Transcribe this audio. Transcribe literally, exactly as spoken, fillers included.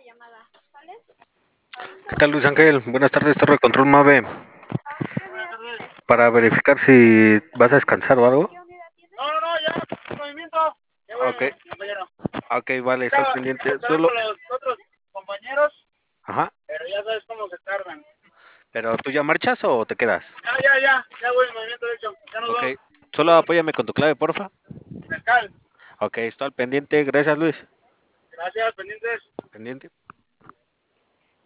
¿Qué tal, Luis Ángel? Buenas tardes, Torre de Control Mave. Para verificar si vas a descansar o algo. No, no, no, ya, movimiento. Ya voy, Ok, compañero. ok, vale, estás Estaba, pendiente. estaba Solo. con los otros compañeros, Ajá. pero ya sabes cómo se tardan. ¿Pero tú ya marchas o te quedas? Ya, ya, ya, ya voy en movimiento, de hecho. Ya nos Ok, vamos. solo apóyame con tu clave, porfa. Mezcal. Ok, estoy al pendiente. Gracias, Luis. Gracias, pendientes. Pendiente.